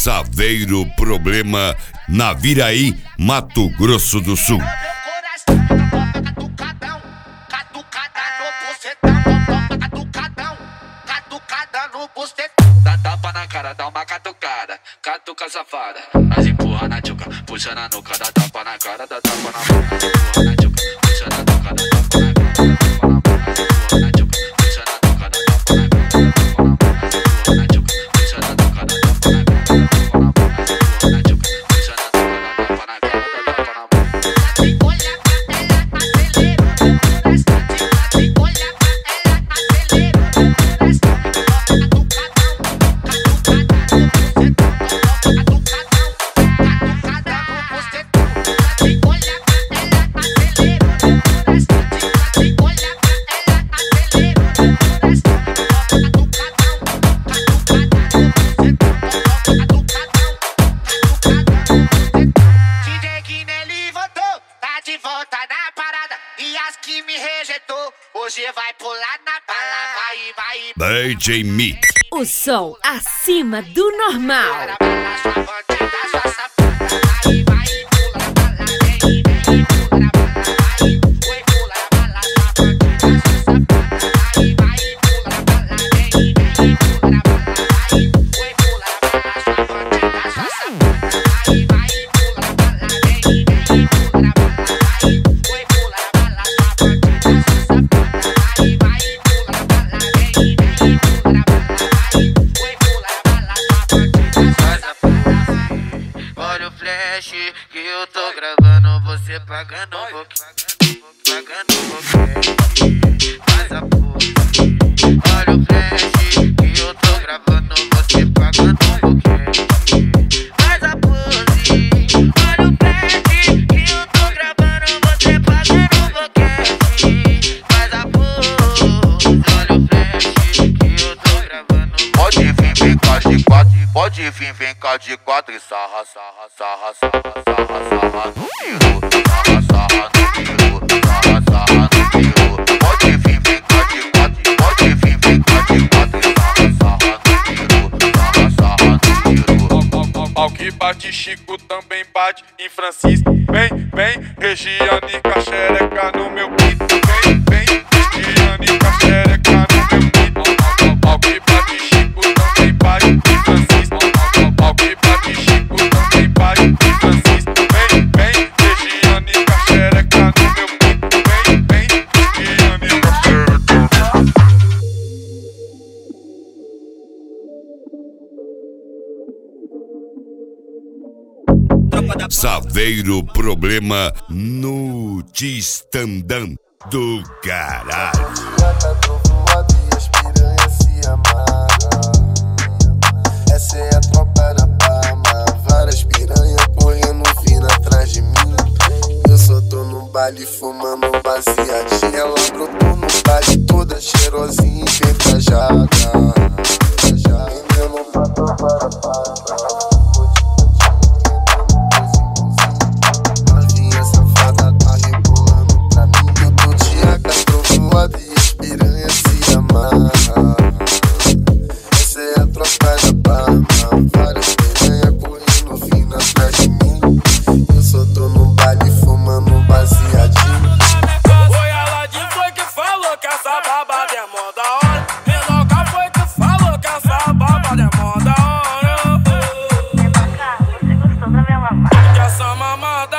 Saveiro Problema, Naviraí, Mato Grosso do Sul. Dá tapa na cara, dá uma catucada, catuca safada. Mas empurra na tchuca, puxa na nuca, dá tapa na cara, dá tapa na boca. Empurra na tchuca, puxa na nuca, dá tapa na cara, dá tapa na boca. Empurra na tchuca, puxa na nuca, dá tapa na cara, dá tapa na boca. Empurra na tchuca, puxa na nuca, dá tapa na cara, dá tapa na boca. Empurra na tchuca, puxa na nuca, dá tapa na cara, dá tapa na boca. Hoje vai pular na bala, vai. DJ Mix. O som acima do normal. Olha o flash que eu tô gravando, você pagando um pouquinho, pagando um pouquinho, faz a pose. Olha o flash que eu tô gravando, você pagando um pouquinho, faz a pose. Olha o flash que eu tô gravando, você pagando um pouquinho, faz a pose. Olha o flash que eu tô gravando. Pode vir, vem cá de quatro. Pode vir, vem cá de quatro e sarra, sarra, sarra, sarra, sarra, sarra no peru, sarra, sarra no peru, sarra, sarra no peru. Pode vir, vem cá de quatro, pode vir, vem cá de quatro e sarra, sarra no peru, sarra, sarra no peru. Ao que bate Chico também bate em Francisco. Vem, vem, Regiane Caxereca no meu pito. Vem, vem, Regiane Caxereca no meu pito. Ao que bate Chico também bate em Francisco. Ao que bate Chico também bate em Francisco. Vem, vem, Regiane Caxereca no meu pito. Vem, vem, Regiane Caxereca. Saveiro Problema no Tistandã do caralho. Essa é a tropa da Palma. Várias piranhas correndo vindo atrás de mim. Eu só tô no baile fumando baseadinha. Ela brotou no baile toda cheirosinha e bem trajada. Vendendo pra tropa da Palma. Novinha safada tá rebolando pra mim. Eu tô de AK, tô voado e as piranhas se amarram. Essa é a tropa da Palma. Várias piranhas correndo vindo atrás de mim. Eu só tô no baile fumando baseadinho. Foi a Ladinho foi que falou que essa babada é mó da hora. Menoca foi que falou que essa babada é mó da hora. Menoca, você gostou da minha mamada? Que essa mamada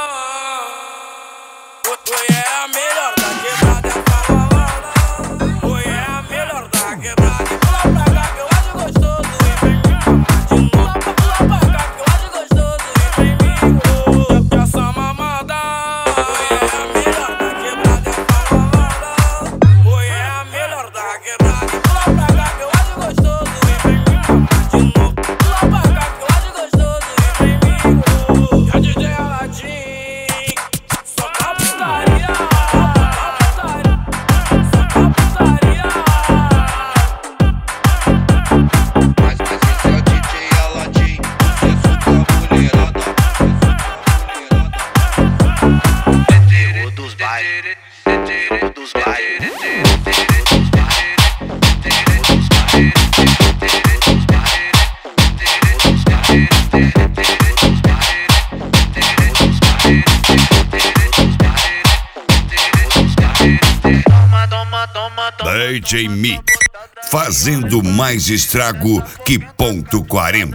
foi é a melhor da quebrada, essa mamada. Foi é a melhor da quebrada. Pula pra cá que eu acho gostoso e vem me mamar de novo. Pula pra cá que eu acho gostoso e vem me. Que essa mamada foi é a melhor da quebrada, essa mamada. Foi é a melhor da quebrada. Pula pra cá que eu acho gostoso e vem me mamar de novo. Pula pra cá que eu acho gostoso e vem me. E a DJ Aladim só pra putaria, só pra putaria. Mas esse é o DJ Aladim, sucesso da mulherada. O dos bailes, o dos bailes, o dos bailes. DJ Mi, fazendo mais estrago que ponto 40.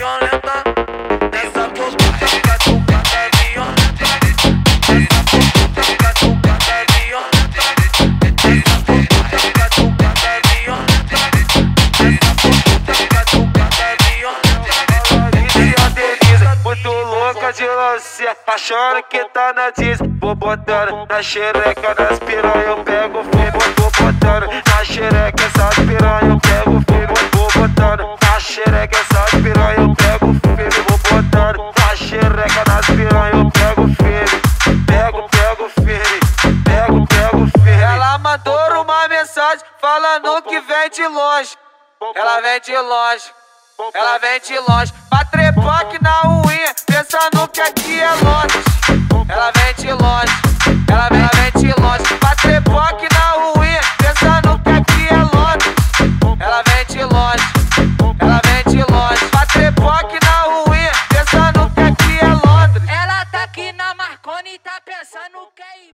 Muito louca de lance, achando que tá na Disney. Vou botando na xereca, nas piranha, eu pego o filho. Vou botando na xereca, essas piranha, eu pego o filho. Vou botando na xereca, essas piranha, eu pego o filho. Vou botando na xereca, nas piranha, eu pego o filho. Pego o filho, pego o filho. Ela mandou uma mensagem falando que vem de longe. Ela vem de longe. Ela vem de longe, pra trepar aqui na unha, pensando que aqui é Londres. Ela vem de longe,